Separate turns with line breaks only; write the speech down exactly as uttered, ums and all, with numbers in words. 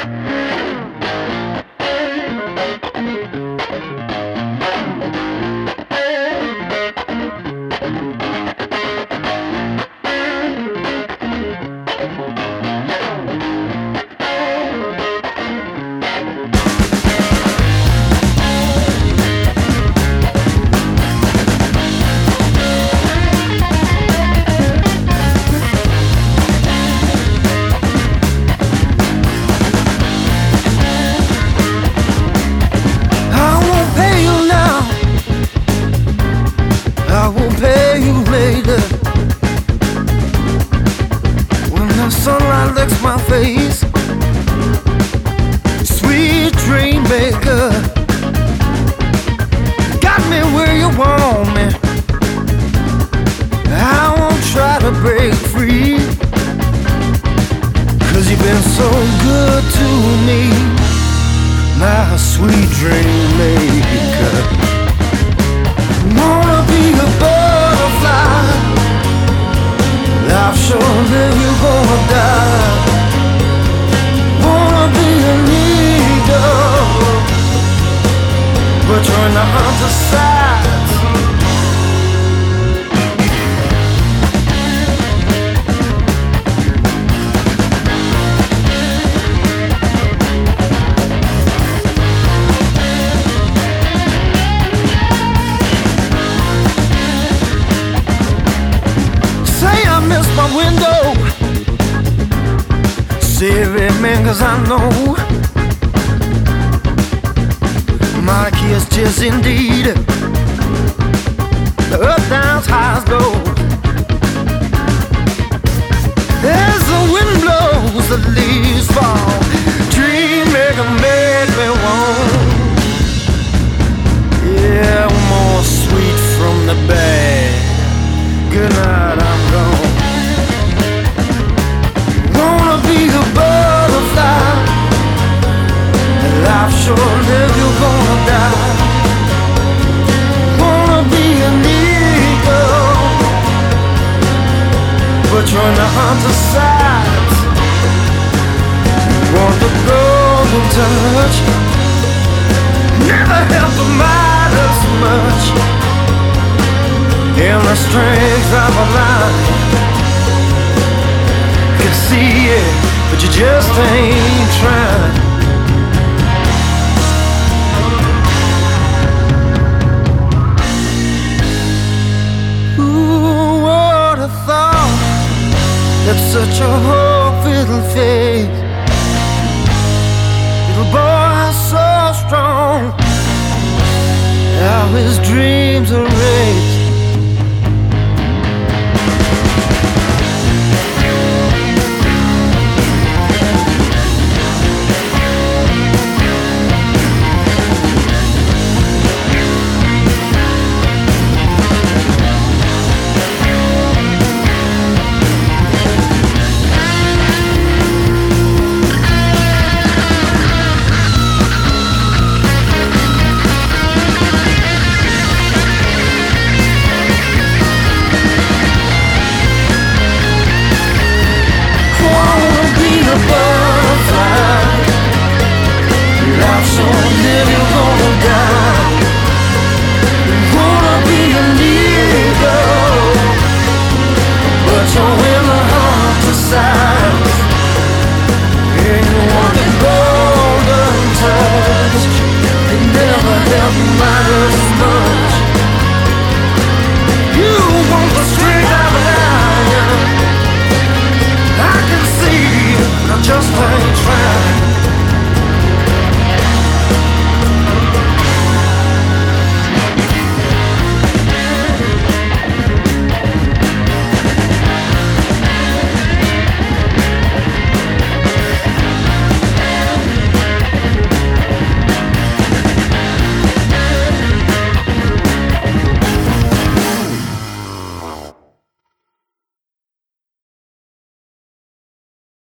Sunlight licks my face. Sweet dream maker, got me where you want me. I won't try to break free, 'cause you've been so good to me, my sweet dream maker. Wanna be a butterfly, I've sure that you're gonna die. Wanna be an eagle, but you're in the hunter's sight. My window, save it, man, 'cause I know my kiss just indeed up, down, highs, low. As the wind blows, the leaves fall. Dream maker make me want, yeah, more sweet from the bag. Good night, I'm gone. Be a butterfly, life sure live, you're gonna die. Wanna be an eagle, but you're in the hunter's sight. Want the golden touch, never help a mind as much. In the strength of a life, see it, but you just ain't trying. Ooh, what a thought, that's such a hope-filled faith. Little boy so strong, how his dreams are raised. So live, you're gonna die.